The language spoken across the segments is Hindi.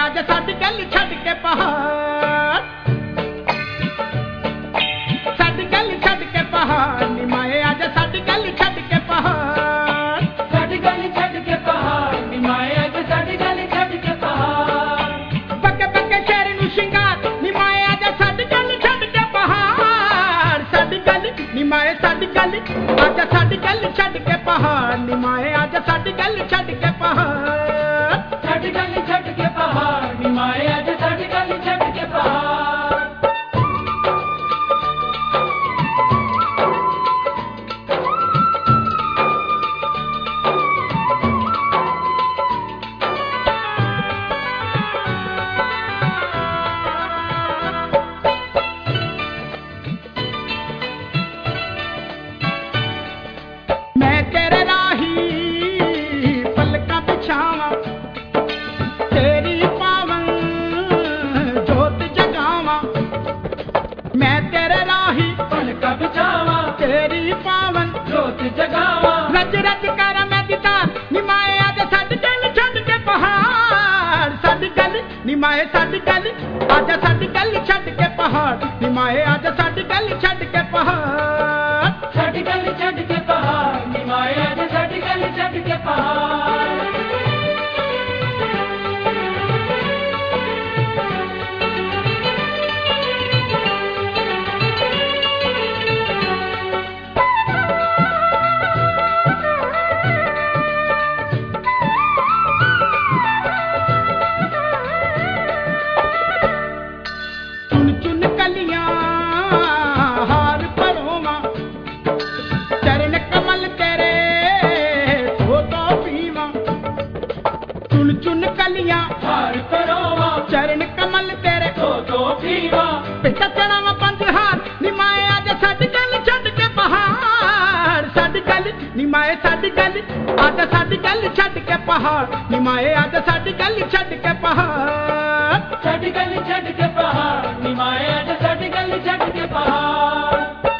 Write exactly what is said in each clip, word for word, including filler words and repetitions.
आजा साडी गल छड़ के पहाड़, साडी गल छड़ के पहाड़ नी माए आजा साडी गल छड़ के पहाड़, साडी गल छड़ के पहाड़ नी माए आजा साडी गल छड़ के पहाड़। बके बके शहर नू शिंगार नी माए आजा साडी गल छड़ के पहाड़, साडी गल नी माए साडी गल आजा साडी गल छड़ के पहाड़ नी माए आजा साडी गल छड़ के पहाड़, साडी गल छड़ के पहाड़ नी माए आजा साडी गल छड़ के पहाड़। मैं तेरे राही पलका बिछावा, तेरी पावन जोत जगावा, मैं तेरे राही पलका बिछावा, तेरी पावन जोत जगावा, रज रज कर मैं दीदार निमाए आजा साडी गल छड़ के पहाड़, साडी गल निमाए साडी गल आजा साडी गल छड़ के पहाड़ निमाए आजा साडी गल छड़ के पहाड़, साडी गल छड़ के पहाड़ नी माए आजा साडी गल छड़ के पहाड़। चुन चुन कलियां हार परोवा, चरण कमल तेरे धो तो पीवा, चुन चुन कलियां हार परोवा, चरण कमल तेरे दो दो पीवा, पिता चढ़ावा पंज हार निमाए आजा साडी गल छड़ के पहाड़, साडी गल निमाए साडी गल आजा साडी गल छड़ के पहाड़ निमाए आजा साडी गल छड़ के पहाड़, साडी गल छड़ के पहाड़ नी माए आजा साडी गल छड़ के पहाड़।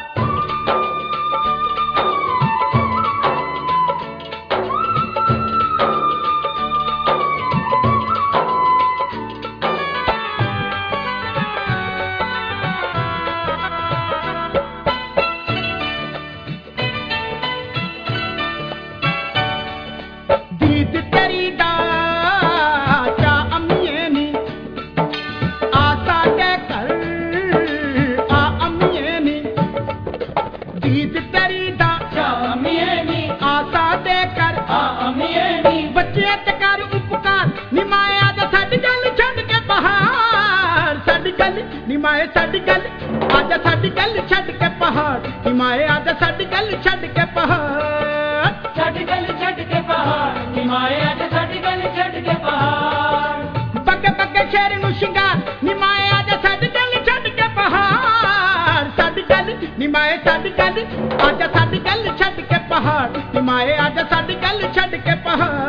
दीद तेरी दा चा अम्मिए नी आसा के कर आ अम्मिए नी, दीद तेरी दा चा अम्मिए नी आसा दे कर आ अम्मिए नी, बच्चे ते कर उपकार निमाए आजा साडी गल छड़ के पहाड़, साडी गल निमाए साडी गल आजा साडी गल छड़ के पहाड़ निमाए आजा साडी गल छड़ के पहाड़, साडी गल छड़ के पहाड़ नी माए आजा साडी गल छड़ के पहाड़। बके बके शहर नू शिंगार निमाए आजा साडी गल छड़ के पहाड़, साडी गल निमाए साडी गल आजा साडी गल छड़ के पहाड़ निमाए आजा साडी गल छड़ के पहाड़।